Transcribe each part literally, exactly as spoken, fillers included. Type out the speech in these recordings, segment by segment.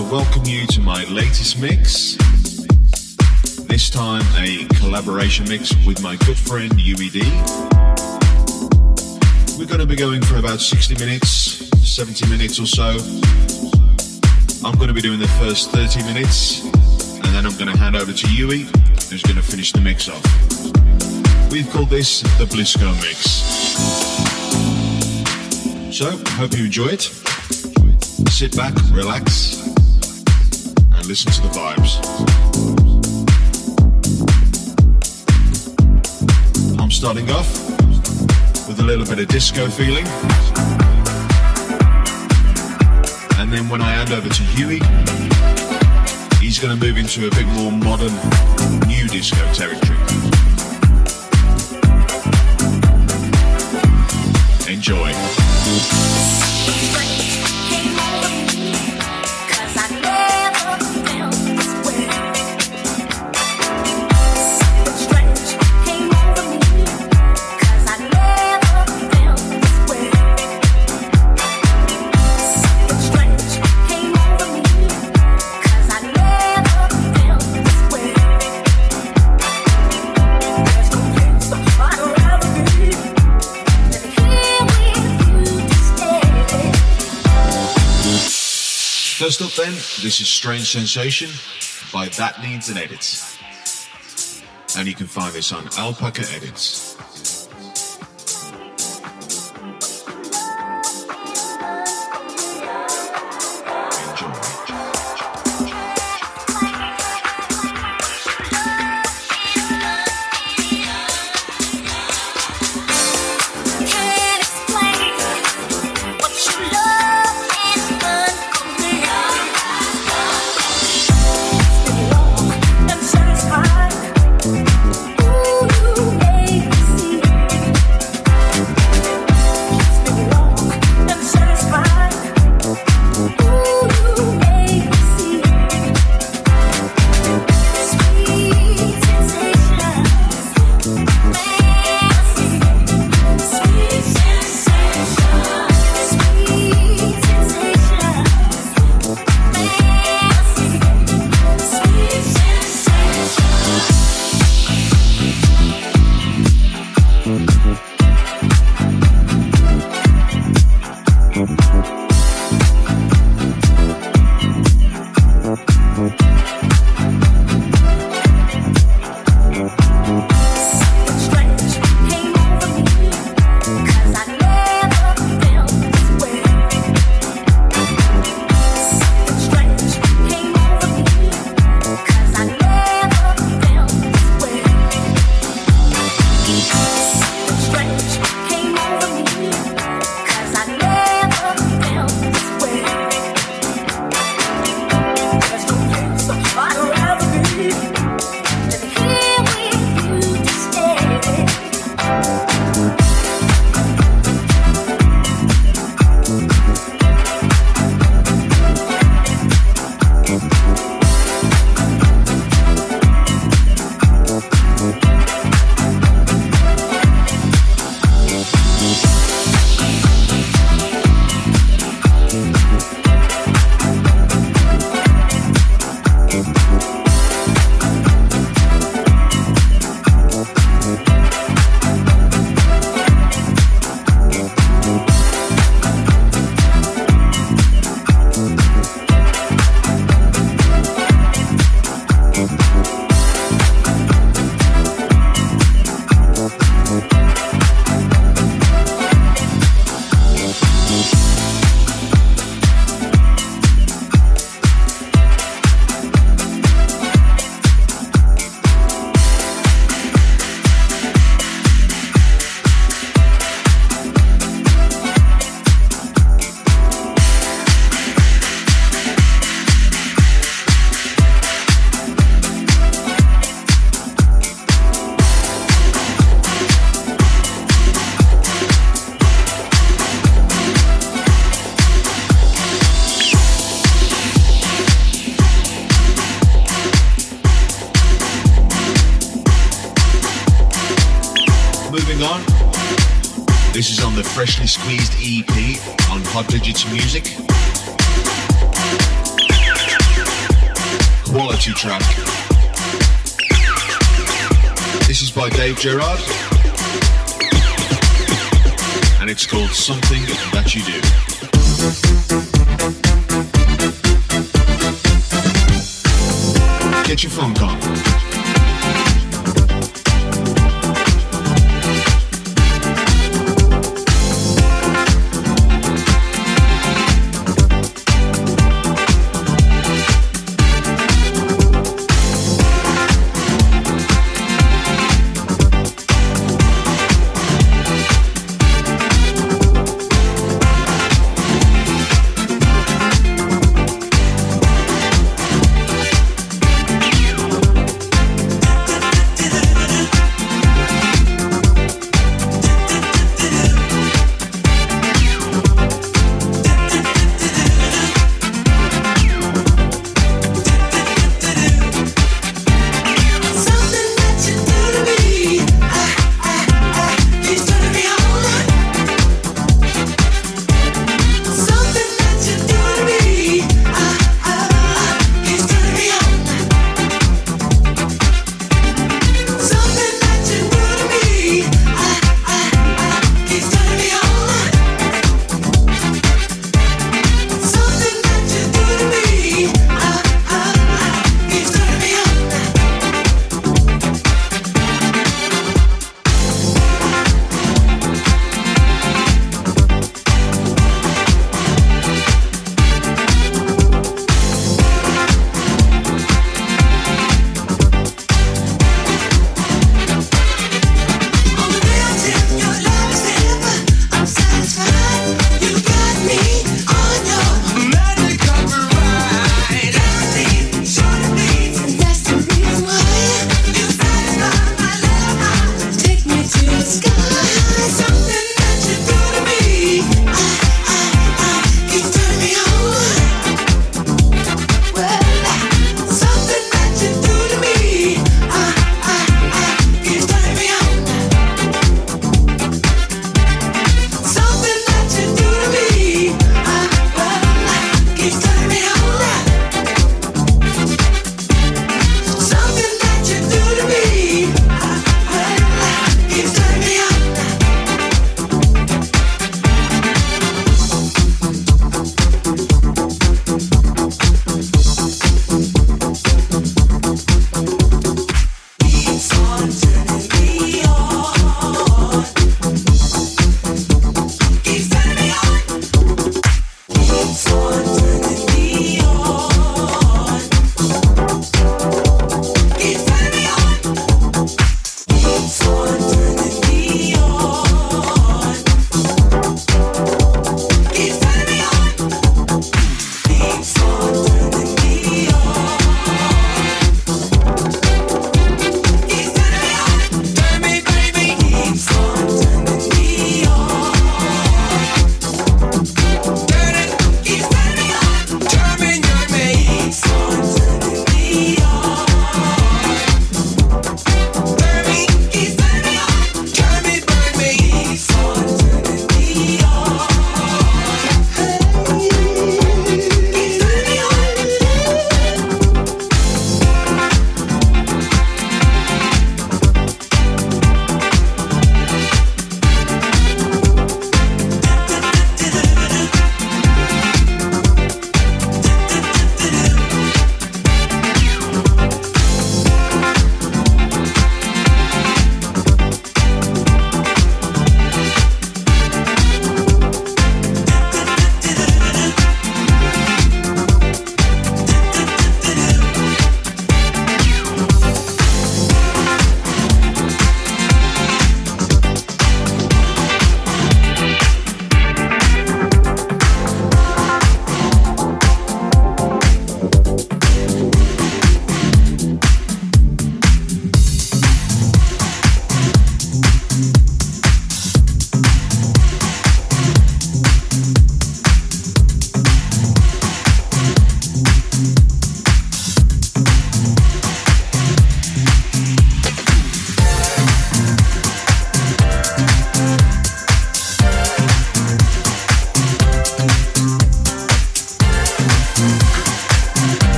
to welcome you to my latest mix. This time a collaboration mix with my good friend U E D. We're going to be going for about sixty minutes, seventy minutes or so. I'm going to be doing the first thirty minutes, and then I'm going to hand over to Yui, who's going to finish the mix off. We've called this the Blisco Mix. So, hope you enjoy it. Sit back, relax, and listen to the vibes. I'm starting off with a little bit of disco feeling. And then when I hand over to Huey, he's going to move into a bit more modern, new disco territory. Enjoy. First up then, this is Strange Sensation by That Needs an Edit. And you can find this on Alpaca Edits. This is on the freshly squeezed E P on Hot Digits Music. quality track. This is by Dave Gerard, and it's called Something That You Do. Get your funk on.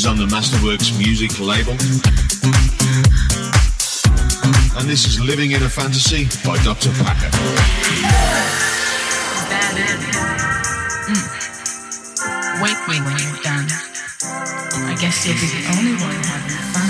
is on the Masterworks music label. And this is Living in a Fantasy by Doctor Packer. Is that it? Mm. Wake me when you're done. I guess you'll be the only one having fun.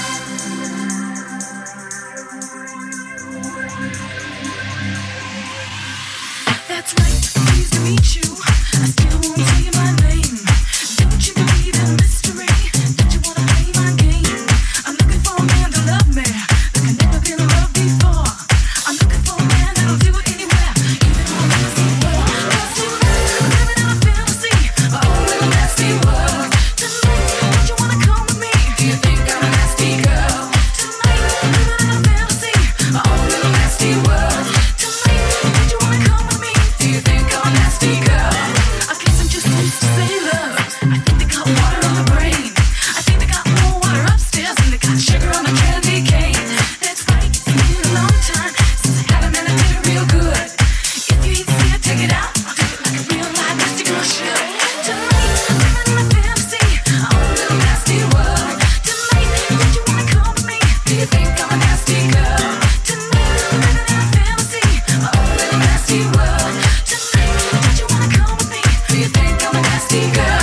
That's right, pleased to meet you. I still won't tell you my name. Don't you believe in mystery? Don't you wanna play my game? I'm looking for a man to love me. Like I've never been loved before. I'm looking for a man that'll do it anywhere. Even on the nasty world. Cause tonight, I'm living in a fantasy. My own little nasty world. Tonight, don't you wanna come with me? Do you think I'm a nasty girl? Tonight, I'm living in a fantasy. My own little nasty world. Tonight, don't you wanna come with me? Do you think I'm a nasty girl? I guess I'm just used to sailors. I think they got water on the brain. I think they got more water upstairs and they got sugar on the candy cane. That's right, it's been a long time since I had a man that did it real good. If you ain't seen it, take it out. I'll do it like a real live nasty girl should. Tonight, I'm living in a fantasy, my own little nasty world. Tonight, don't you wanna come with me? Do you think I'm a nasty girl? Tonight, I'm living in a fantasy, my own little nasty world. Tonight, don't you wanna come with me? Do you think I'm a nasty girl?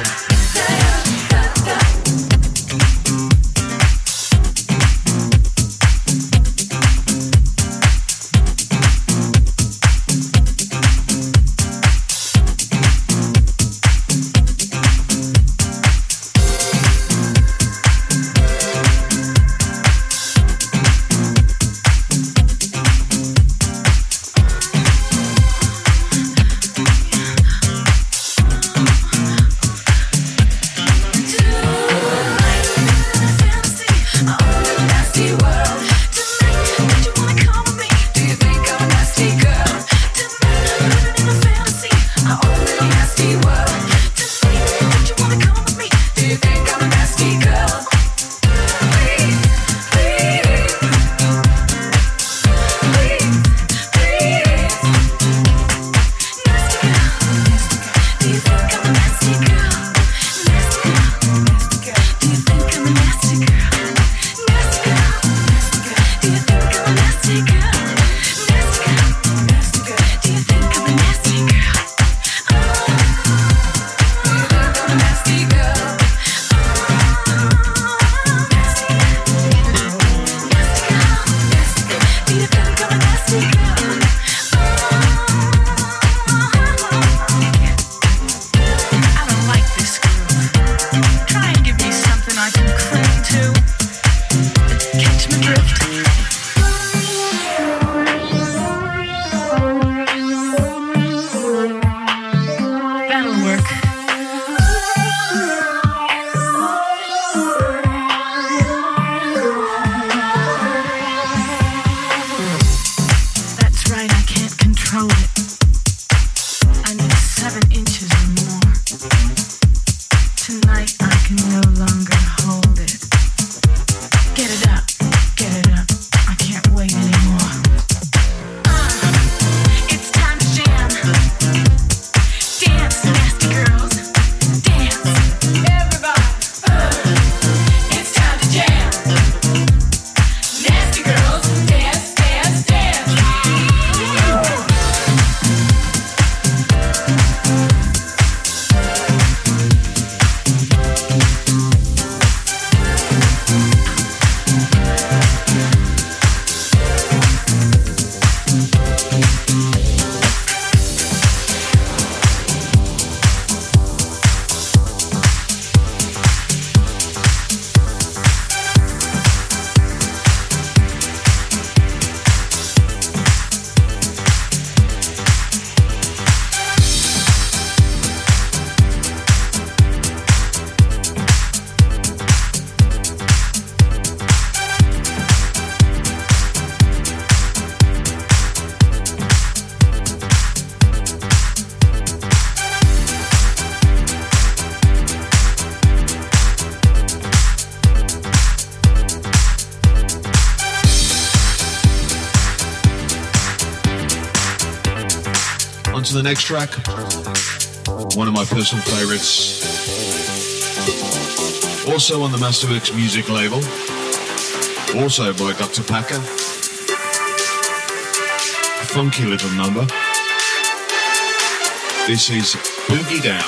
On to the next track, one of my personal favorites. Also on the Masterworks music label. Also by Doctor Packer. Funky little number. This is Boogie Down.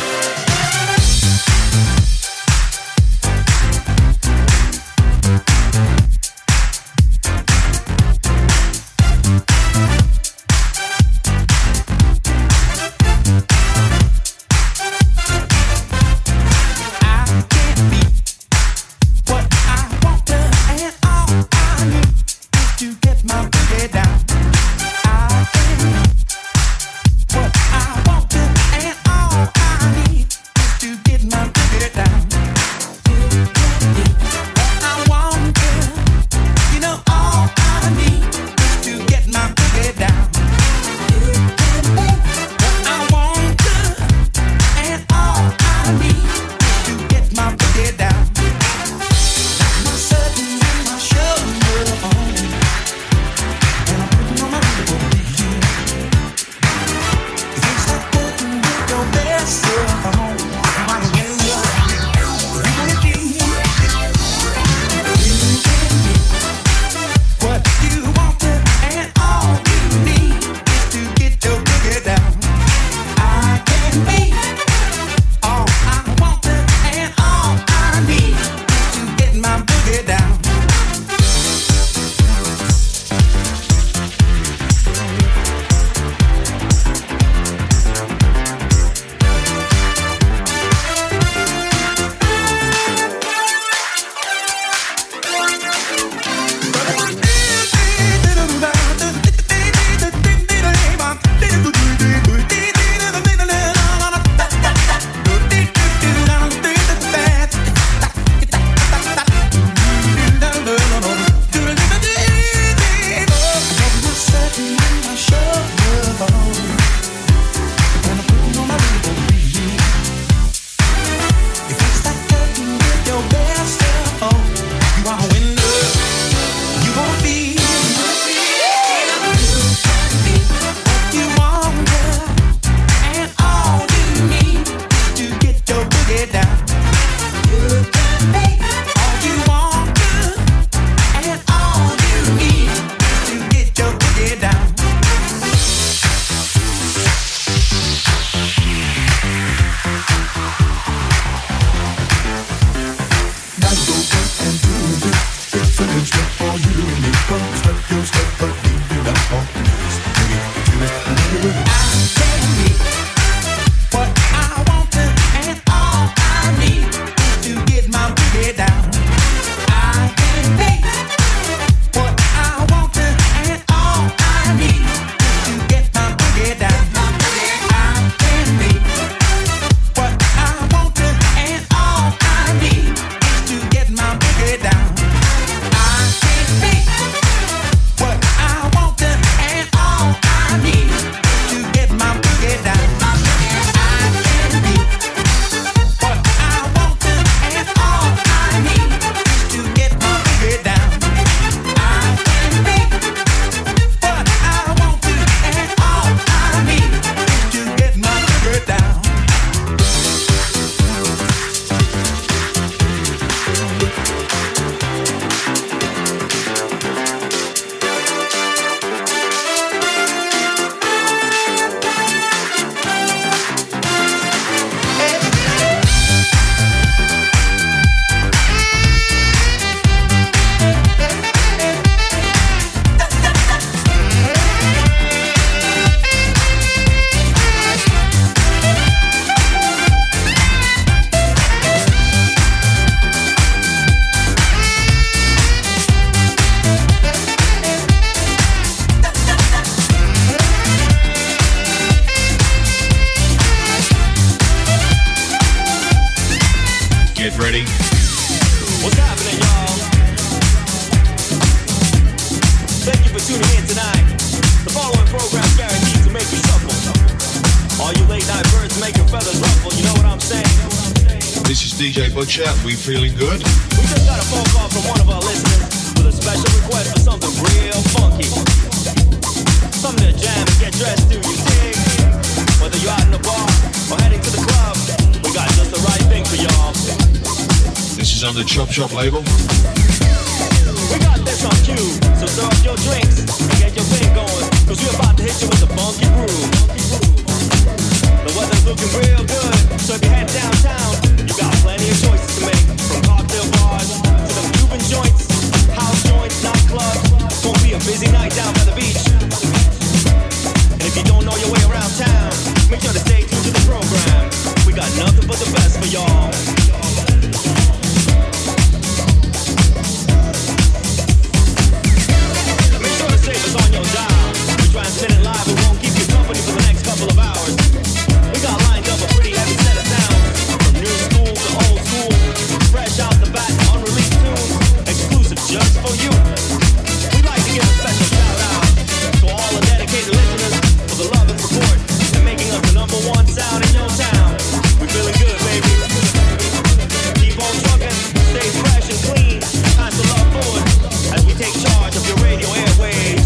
D J Butcher, we feeling good? We just got a phone call from one of our listeners with a special request for something real funky. Something to jam and get dressed to, you dig? Whether you're out in the bar or heading to the club, we got just the right thing for y'all. the Chop Shop label. We got this on cue, so serve up your drinks and get your thing going, cause we're about to hit you with a funky groove. The weather's looking real good, so if you head downtown, you got plenty of choices to make, from cocktail bars to the Cuban joints, house joints, nightclubs. It's gonna be a busy night down by the beach. And if you don't know your way around town, make sure to stay tuned to the program. We got nothing but the best for y'all. Make sure to save us on your dial. We try and spin it live, we won't keep you company for the next couple of hours. We got lined up a pretty heavy set of sounds, from new school to old school, fresh out the bat, unreleased tunes, exclusive just for you. We'd like to give a special shout out to all the dedicated listeners for the love and support and making us the number one sound in your town. We feeling good, baby. Keep on trucking, stay fresh and clean, pass the love forward as we take charge of your radio airwaves.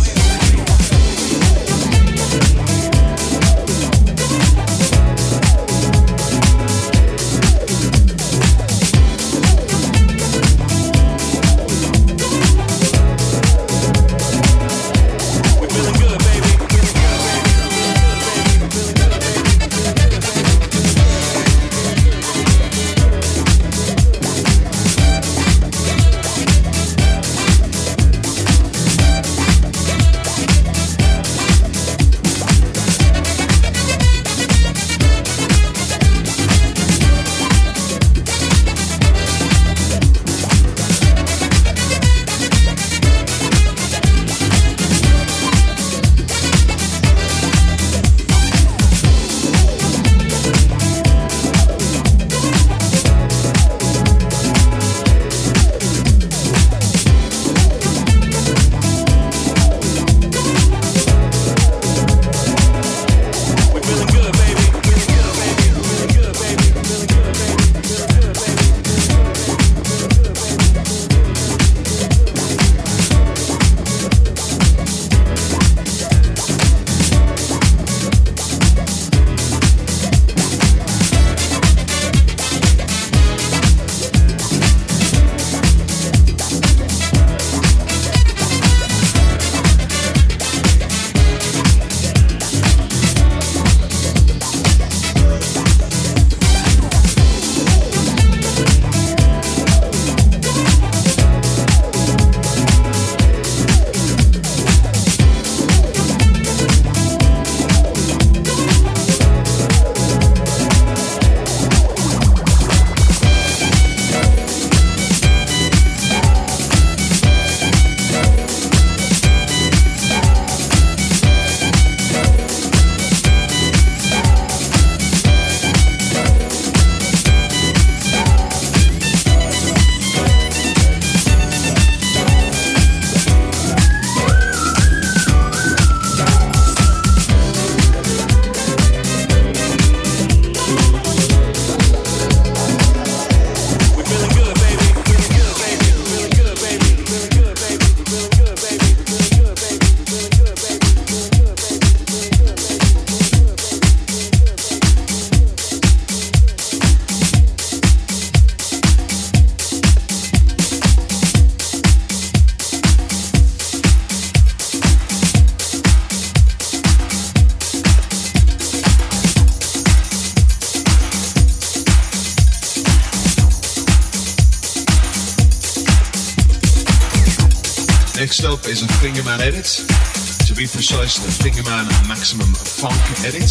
Next up is a Fingerman edit. To be precise, the Fingerman Maximum Funk edit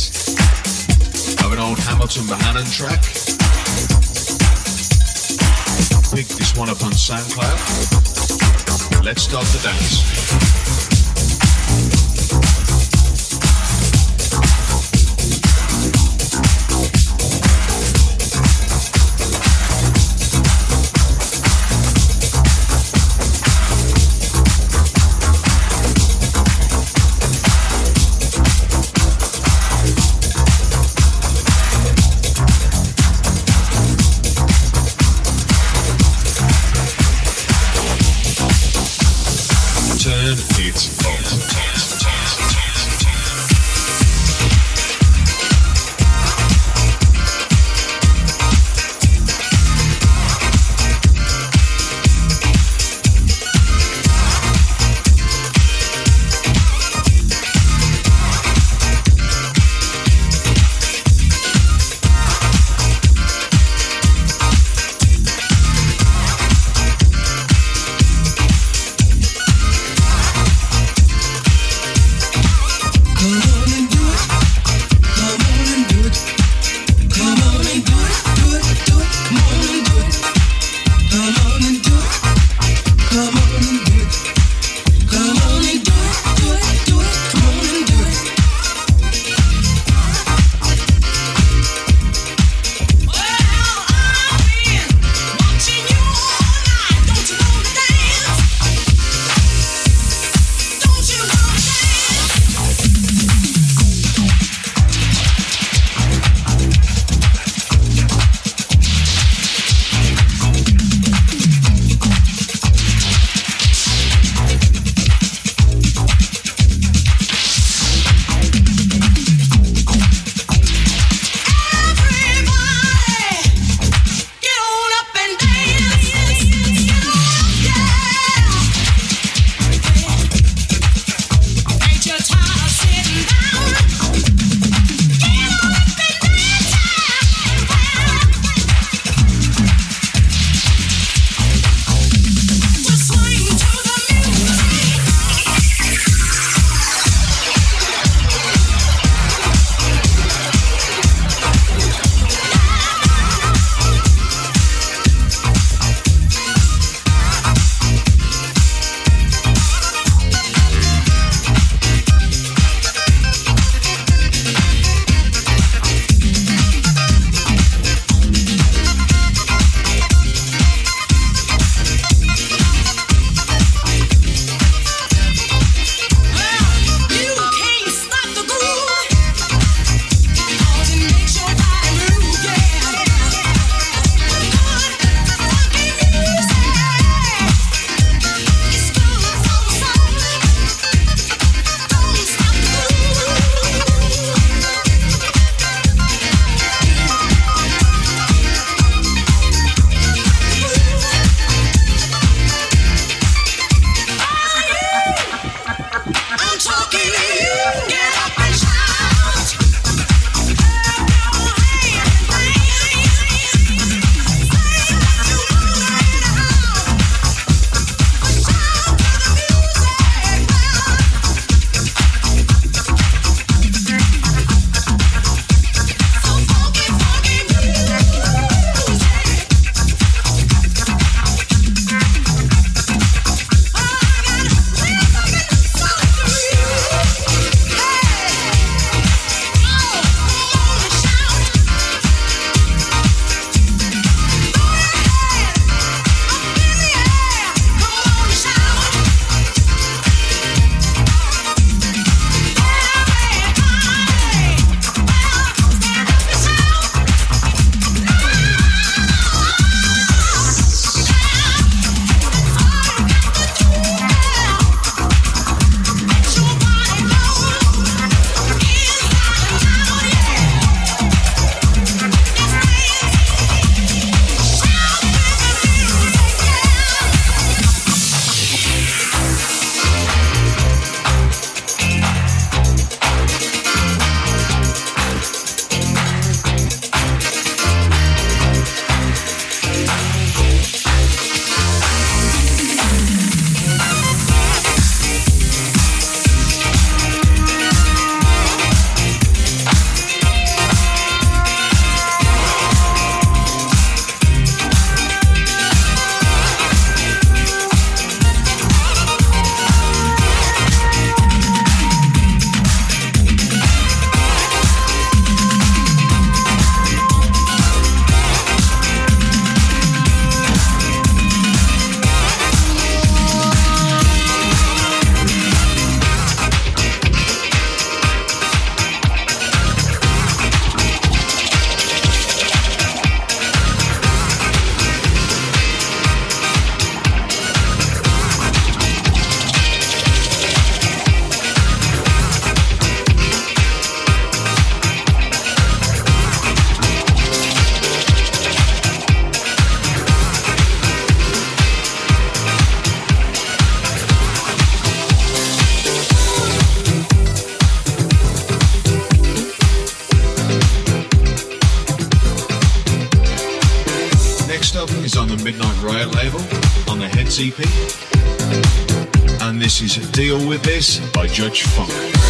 of an old Hamilton Bohannon track. Pick this one up on SoundCloud. Let's start the dance. Turn it up. Riot label on the Heads E P. And this is Deal With This by Judge Funk.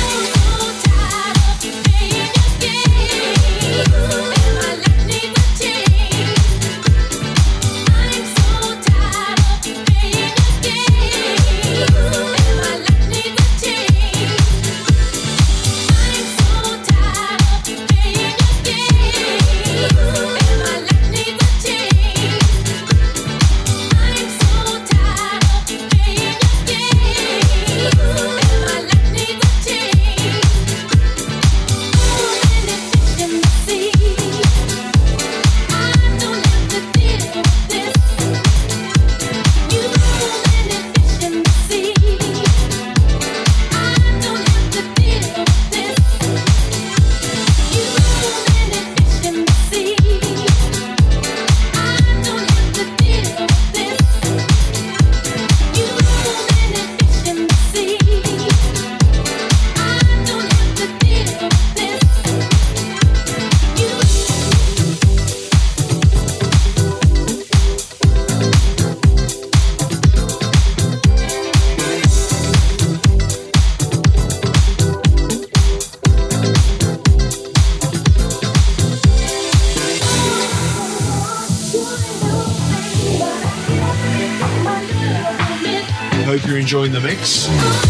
Hope you're enjoying the mix.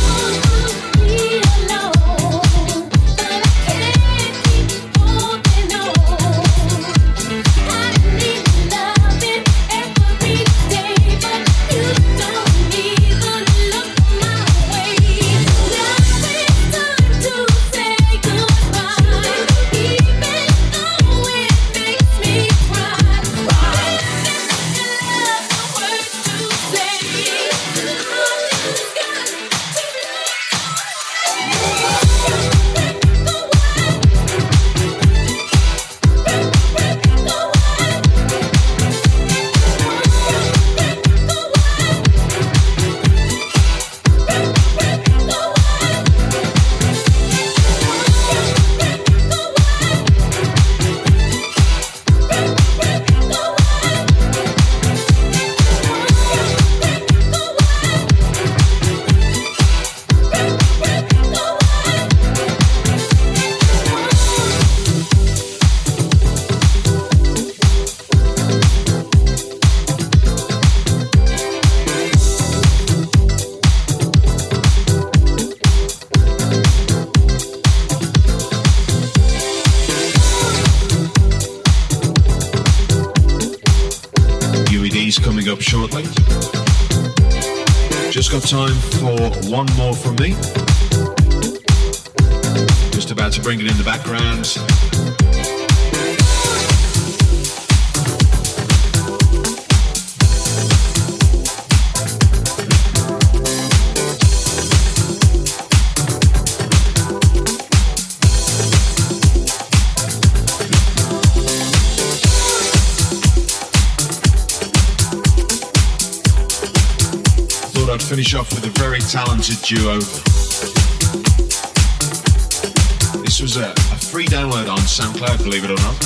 Coming up shortly. Just got time for one more from me. Just about to bring it in the background. I'd finish off with a very talented duo. This was a, a free download on SoundCloud, believe it or not.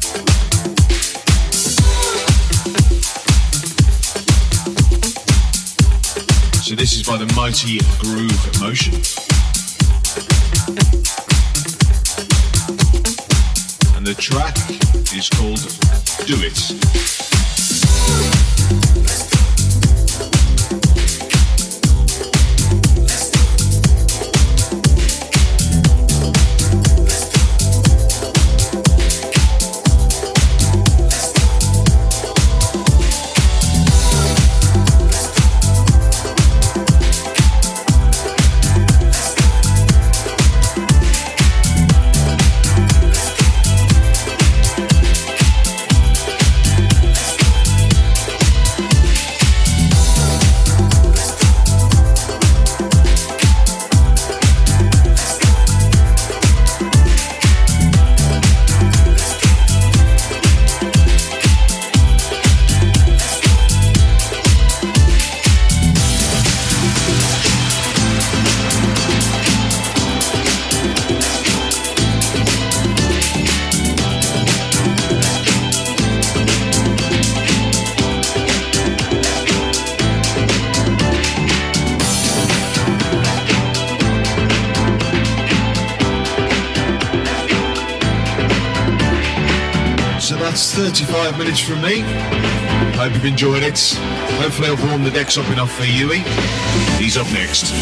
So this is by the mighty Groove Motion. And the track is called Do It. thirty-five minutes from me. Hope you've enjoyed it. Hopefully I've warmed the decks up enough for Yui. He's up next.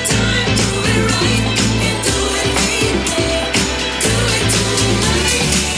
Tonight.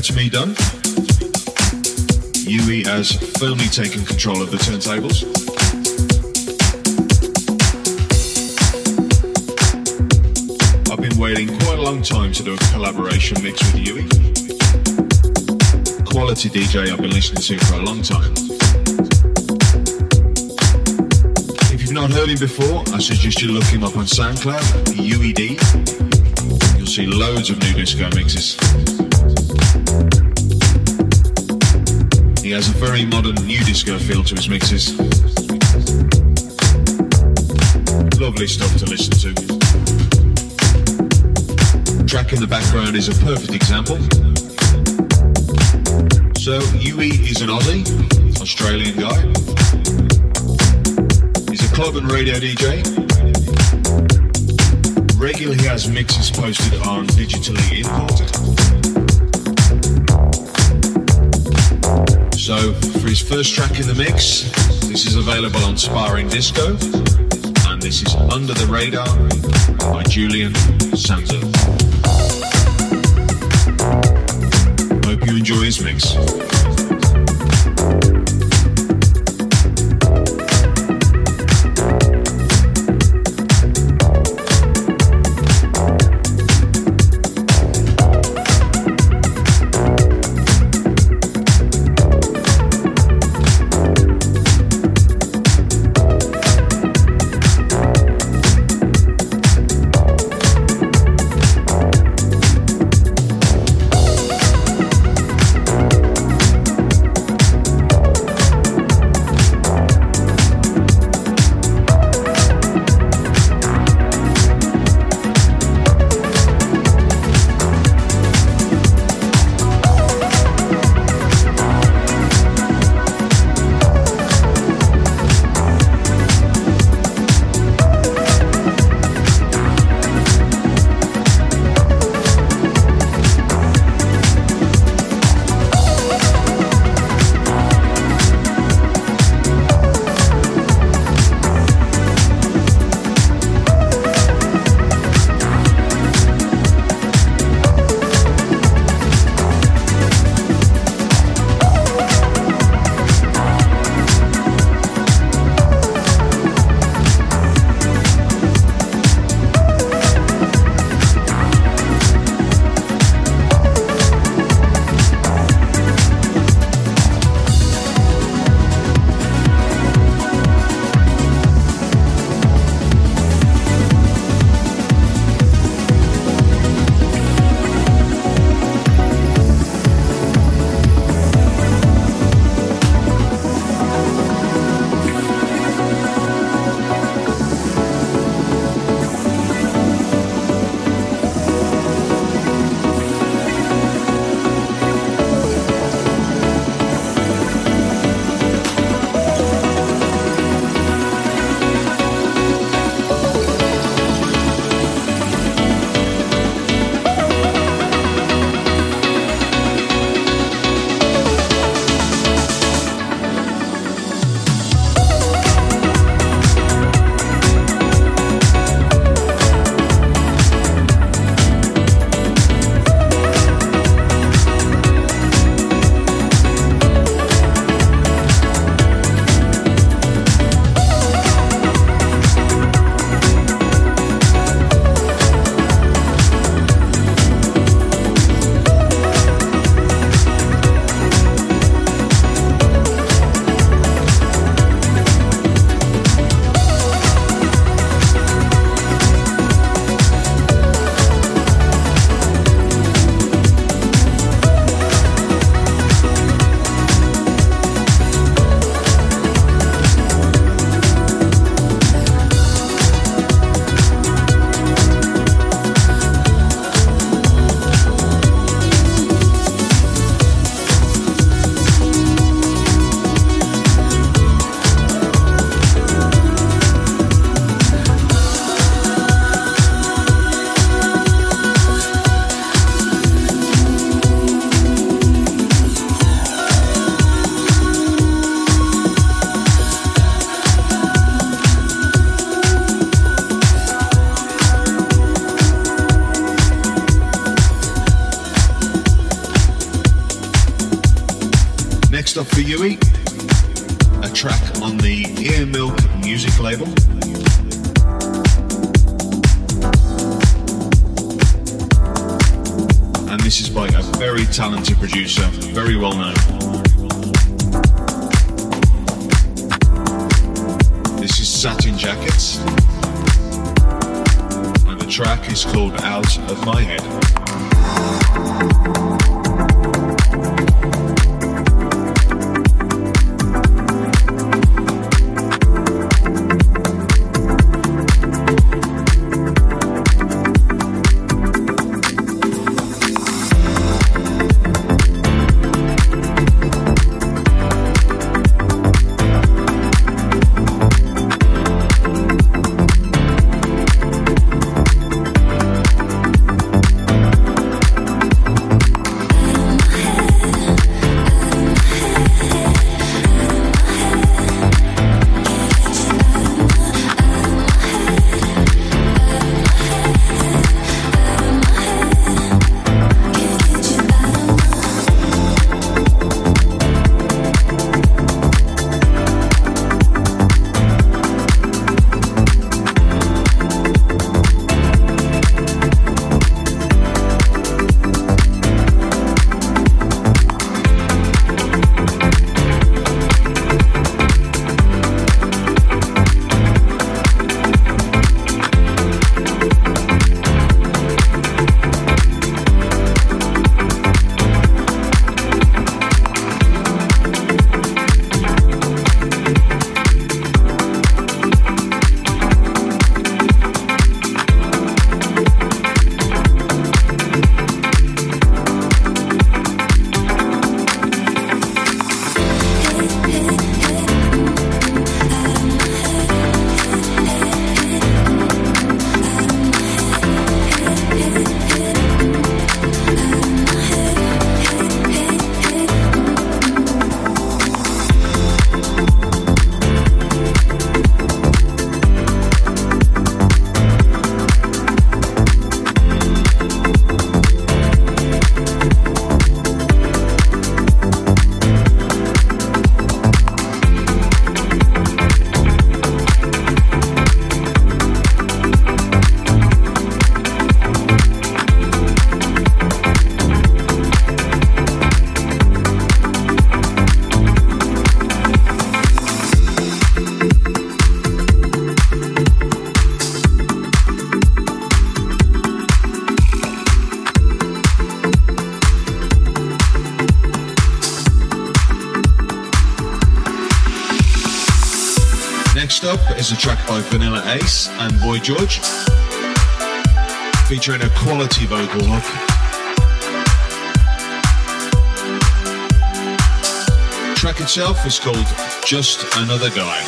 that's me done. Yui has firmly taken control of the turntables. I've been waiting quite a long time to do a collaboration mix with Yui. Quality D J I've been listening to for a long time. If you've not heard him before, I suggest you look him up on SoundCloud, U E D. You'll see loads of new disco mixes. He has a very modern new disco feel to his mixes. Lovely stuff to listen to. Track in the background is a perfect example. So, Yui is an Aussie, Australian guy. He's a club and radio D J. Regularly has mixes posted on Digitally Imported. So, for his first track in the mix, this is available on Sparring Disco, and this is Under the Radar by Julian Sanzo. Hope you enjoy his mix. Next up for Yui, a track on the Ear Milk music label. And this is by a very talented producer, very well known. This is Satin Jackets, and the track is called Out of My Head. Next up is a track by Vanilla Ace and Boy George, featuring a quality vocal hook. The track itself is called Just Another Guy.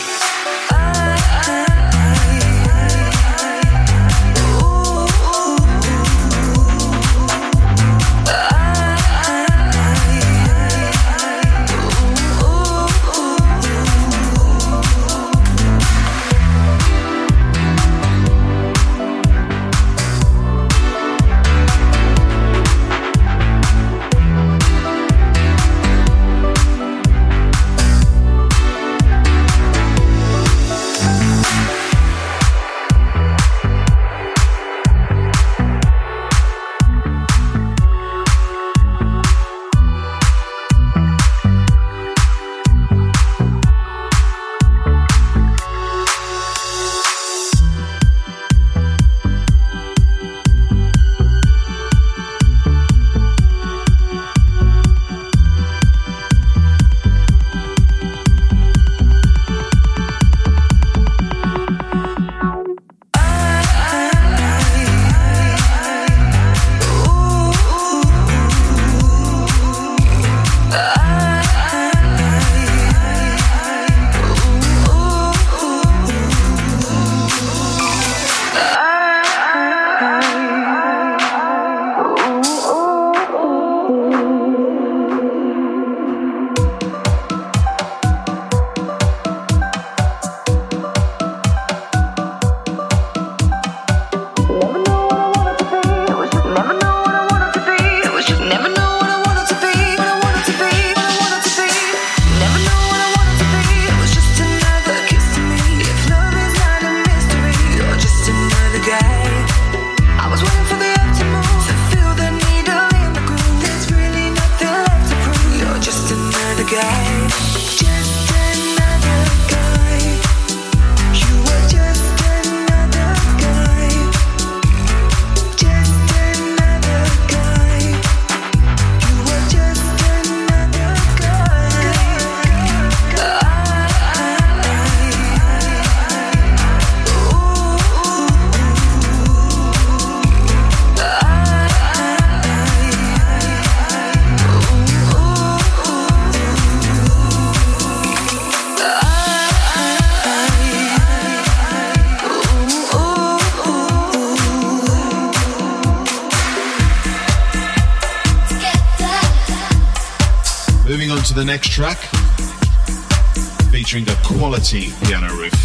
To the next track, featuring a quality piano riff,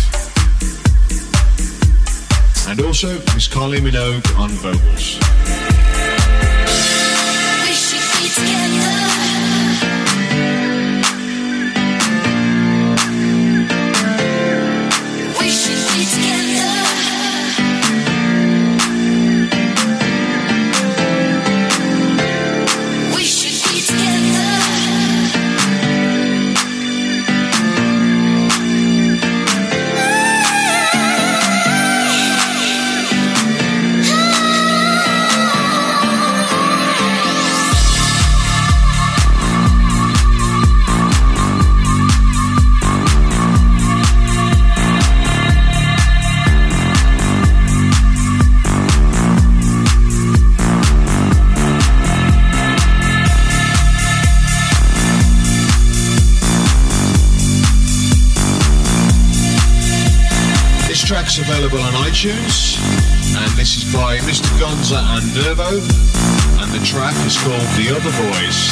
and also Miss Kylie Minogue on vocals. We should be together. We should be together. We should be together. Track's available on iTunes, and this is by Mister Gonza and Nervo, and the track is called The Other Boys.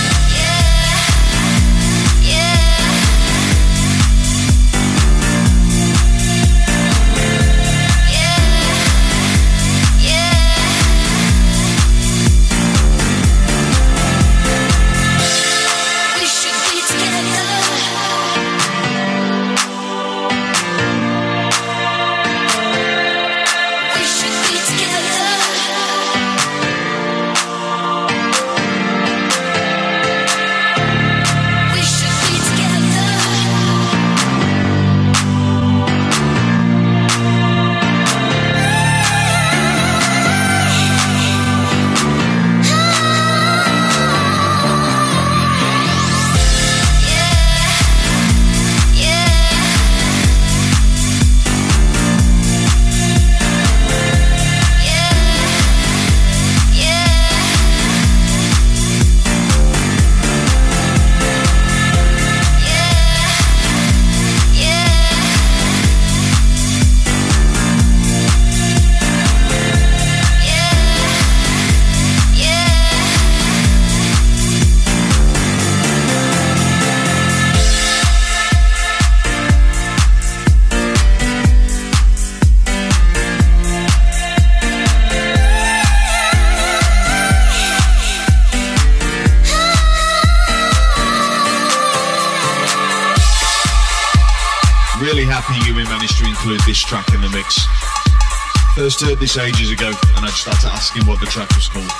This track in the mix. First heard this ages ago, and I just had to ask him what the track was called.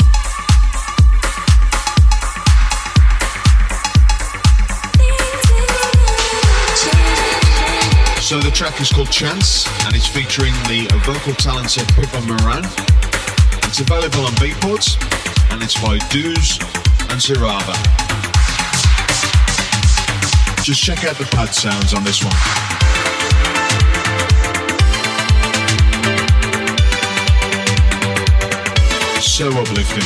So the track is called Chance, and it's featuring the vocal talents of Pippa Moran. It's available on Beatport, and it's by Dooz and Zirava. Just check out the pad sounds on this one. So uplifting.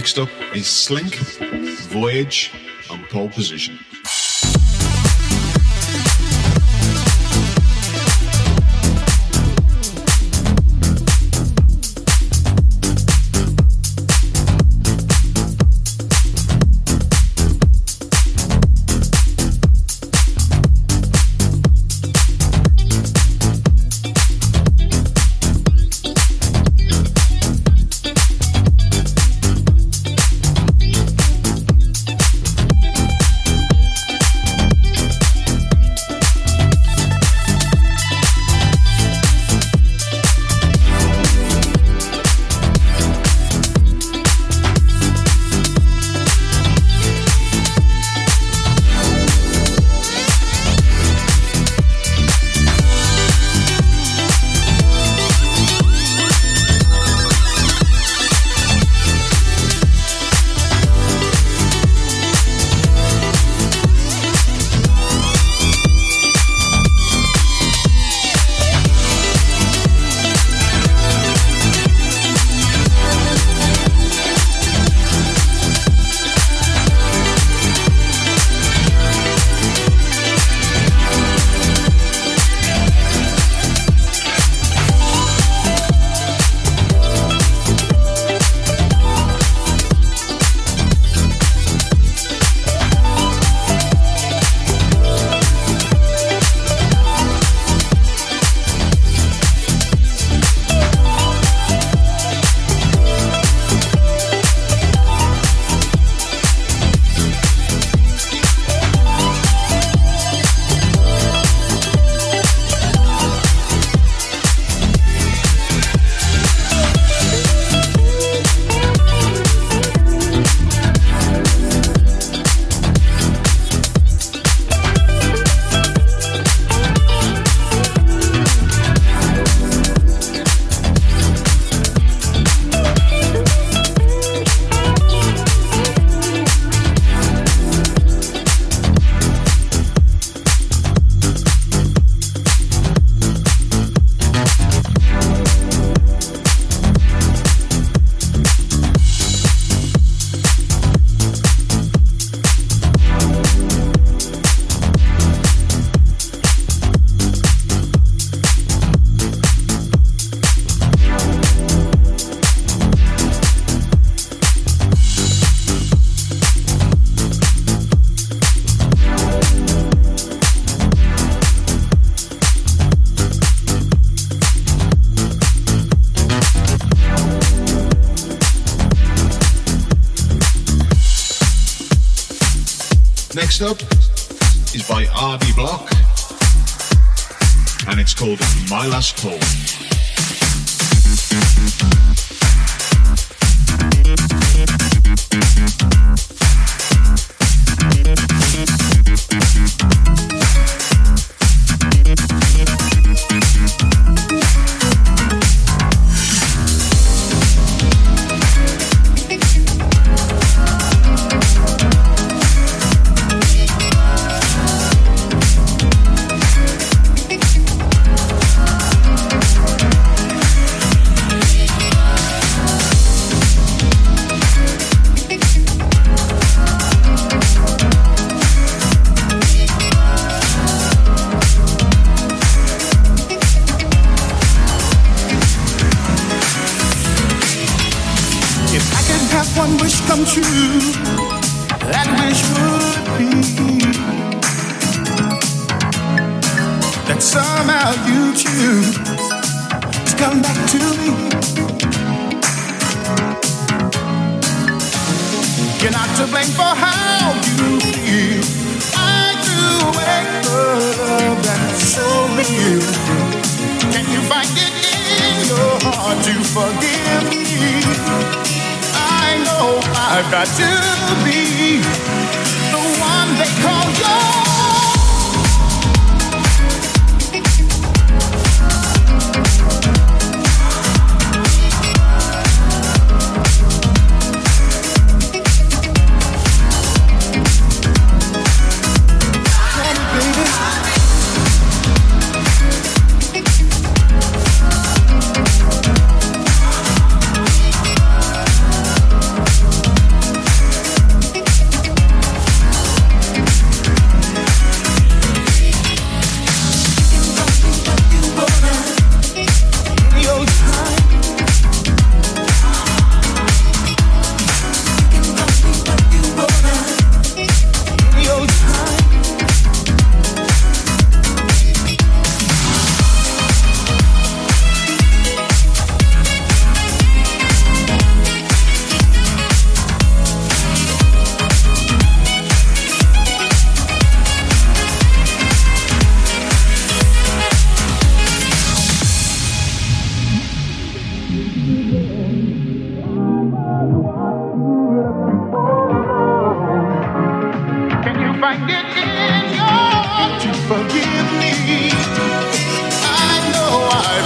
Next up is Slink, Voyage on Pole Position. Next up is by R D Block, and it's called My Last Call. One wish come true, that wish would be that somehow you choose to come back to me. You're not to blame for how you feel. I do wake love that's so real. Can you find it in your heart to forgive me? I know I've got to be the one they call yours.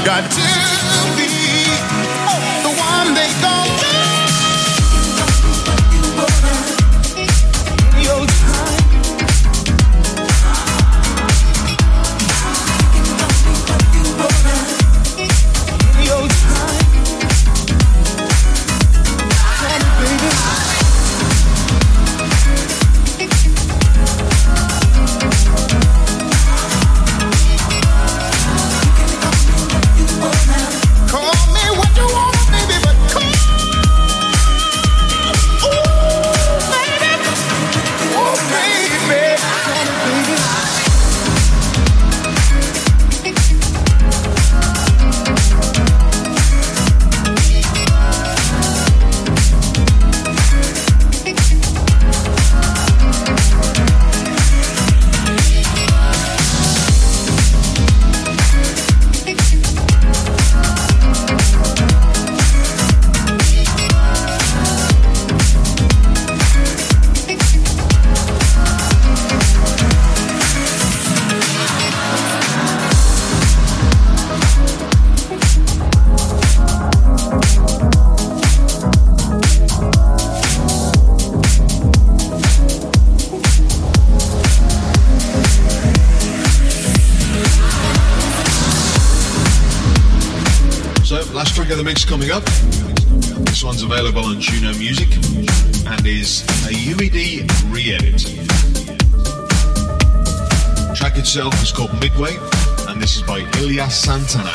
got to be the one they call your time. Your time. Tell me, baby. Call me what you want, baby, but call. Ooh, baby. Oh, baby. Call me, baby. Last track of the mix coming up. This one's available on Juno Music and is a U E D re-edit. The track itself is called Midway, and this is by Ilya Santana.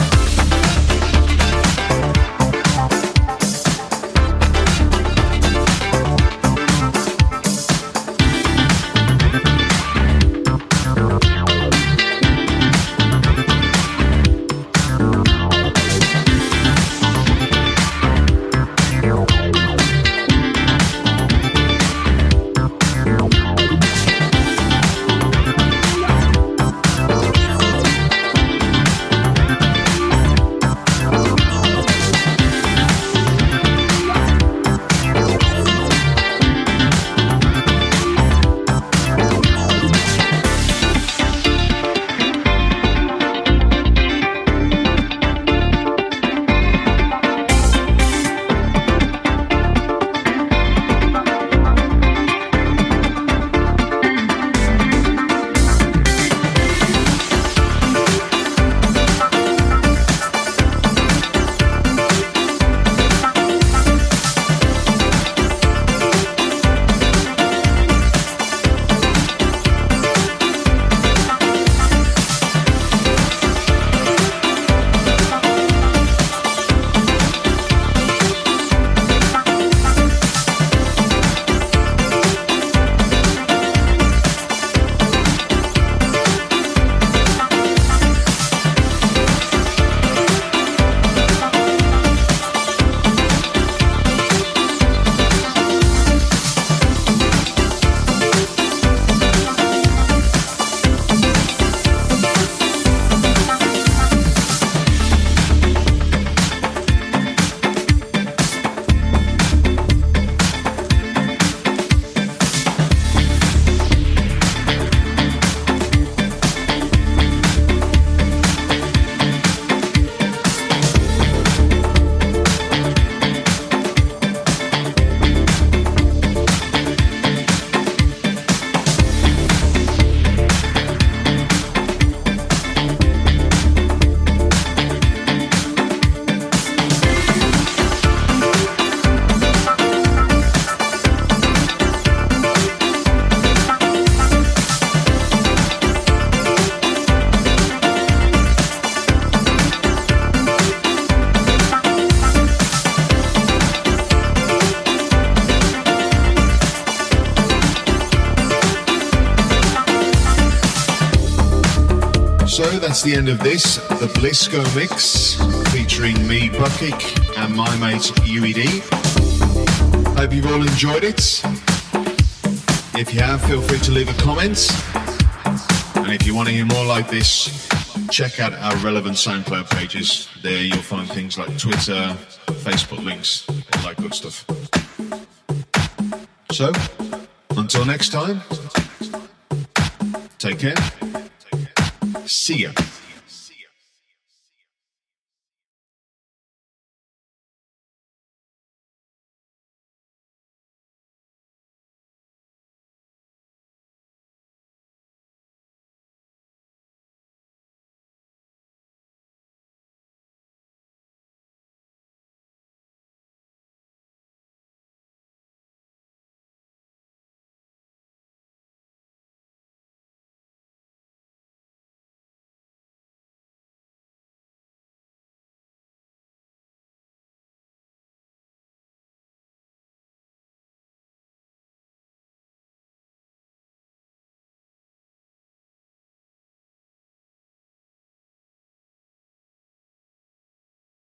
So that's the end of this, the Blisco mix, featuring me, Buckick, and my mate U E D. Hope you've all enjoyed it. If you have, feel free to leave a comment. And if you want to hear more like this, check out our relevant SoundCloud pages. There you'll find things like Twitter, Facebook links, all that good stuff. So, until next time, take care. See ya.